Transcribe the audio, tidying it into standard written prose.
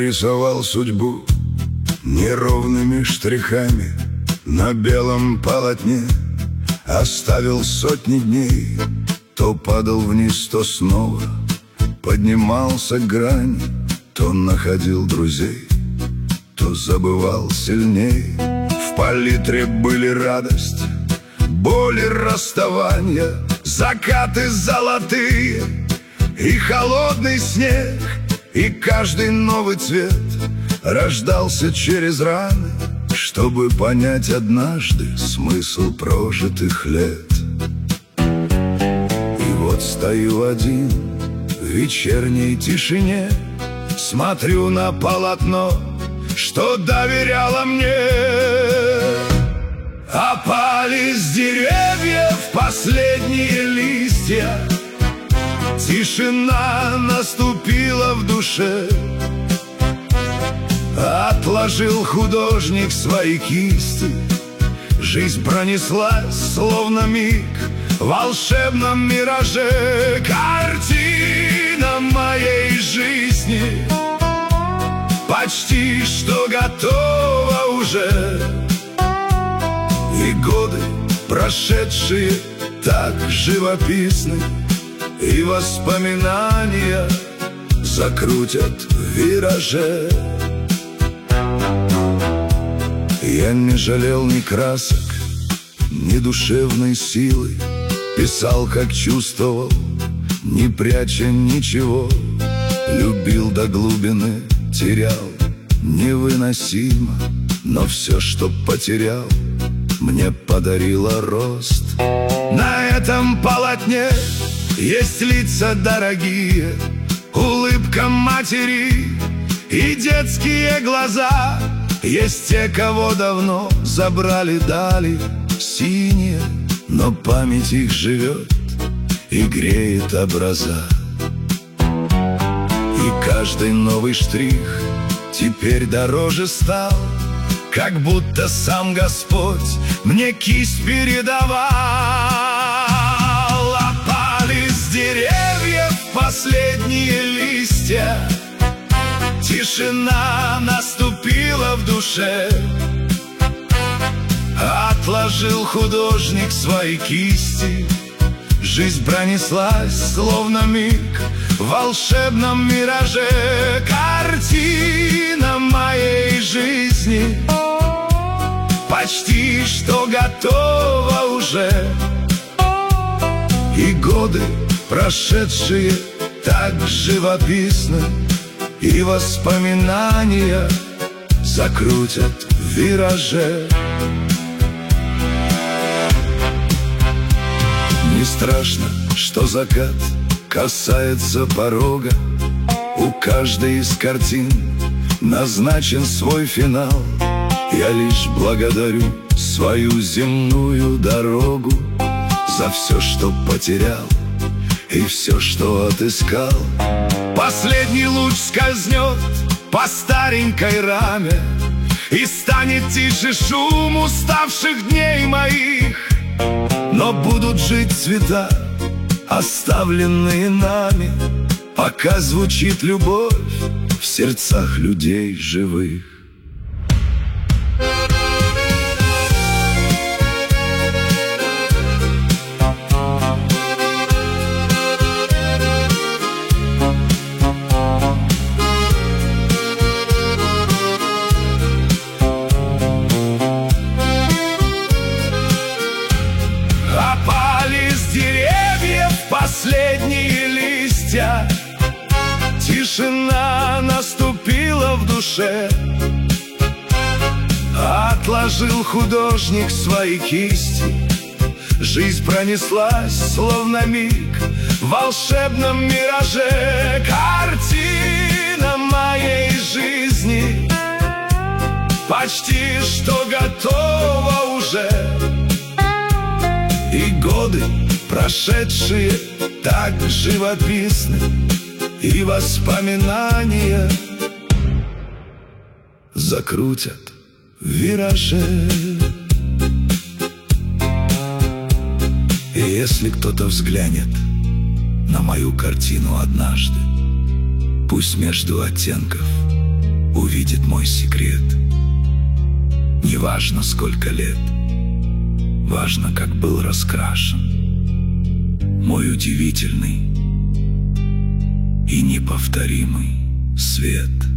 рисовал судьбу неровными штрихами на белом полотне, оставил сотни дней, то падал вниз, то снова поднимался к грани, то находил друзей, то забывал сильней. В палитре были радость, боли расставания, закаты золотые и холодный снег. И каждый новый цвет рождался через раны, чтобы понять однажды смысл прожитых лет. И вот стою один в вечерней тишине, смотрю на полотно, что доверяло мне. Опали с деревьев последние листья, тишина наступила в душе. Отложил художник свои кисти, жизнь пронеслась, словно миг в волшебном мираже. Картина моей жизни почти что готова уже, и годы, прошедшие, так живописны, и воспоминания закрутят в вираже. Я не жалел ни красок, ни душевной силы, писал, как чувствовал, не пряча ничего. Любил до глубины, терял невыносимо, но все, что потерял, мне подарило рост. На этом полотне есть лица дорогие, улыбка матери и детские глаза. Есть те, кого давно забрали дали синие, но память их живет и греет образа. И каждый новый штрих теперь дороже стал, как будто сам Господь мне кисть передавал. Опали с деревьев последние листья, тишина наступила в душе. Отложил художник свои кисти, жизнь пронеслась, словно миг в волшебном мираже. Картина моей жизни почти что готова уже, и годы, прошедшие, так живописны, и воспоминания закрутят в вираже. Не страшно, что закат касается порога, у каждой из картин назначен свой финал. Я лишь благодарю свою земную дорогу за все, что потерял, и все, что отыскал. Последний луч скользнет по старенькой раме, и станет тише шум уставших дней моих. Но будут жить цвета, оставленные нами, пока звучит любовь в сердцах людей живых. Опали с деревьев последние листья, тишина наступила в душе. Отложил художник свои кисти, жизнь пронеслась, словно миг в волшебном мираже. Картина моей жизни почти что готова уже, и годы, прошедшие, так живописны, и воспоминания закрутят в вираже. И если кто-то взглянет на мою картину однажды, пусть между оттенков увидит мой секрет. Неважно, сколько лет, важно, как был раскрашен мой удивительный и неповторимый свет.